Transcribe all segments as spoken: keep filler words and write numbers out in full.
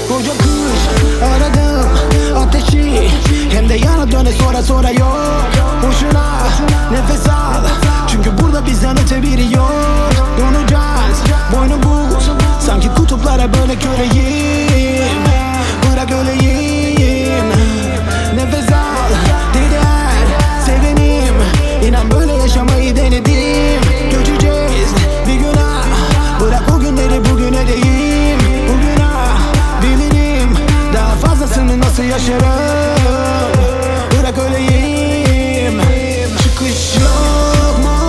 Koca kış aradım ateşi, hem de yana döne sonra sonra yok. Boşuna nefes al, çünkü burada bizden öte biri yok. Donacağız boynu buz, sanki kutuplara böyle köleyim. Bırak öleyim, nefes al, diğer sevenim. İnan böyle yaşamayı denedim. Göçeceğiz bir günah, bırak o günleri bugüne deyim. Bugün ah bilirim, daha fazlasını nasıl yaşarım. Bırak öleyim, çıkış yok mu?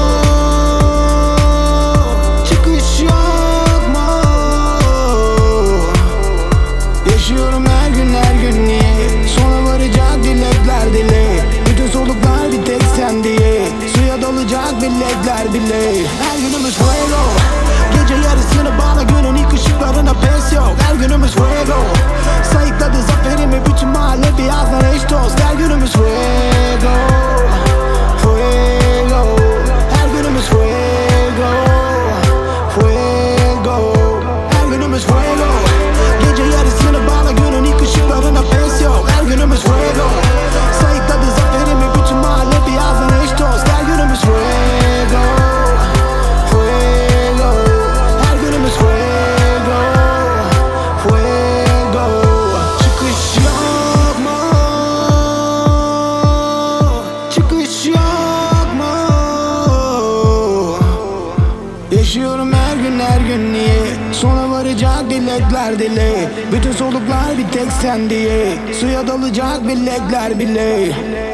Çıkış yok mu? Yaşıyorum her gün her gün niye? Sona varacak dilekler dile. Bütün soluklar bir tek sen diye. Suya dolacak bilekler bile. Her günümüz fuego, gece yarısını bağla günün ilk ışıklarına pes yok. Her günümüz fuego, sayıkladı zaferimi bütün mahalle birazdan eş dost. Her günümüz fuego, fuego. Her günümüz fuego, fuego. Her günümüz fuego, gece yarısını bağla günün ilk ışıklarına pes yok. Her günümüz fuego, sayıkladı zaferimi bütün mahalle birazdan eş dost. Her günümüz fuego, fuego. Her günümüz fuego, fuego. Çıkış yok mu? Çıkış yok mu? Yaşıyorum her gün her gün niye? Sona varacak dilekler dile. Bütün soluklar bir tek sen diye. Suya dalacak bilekler bile.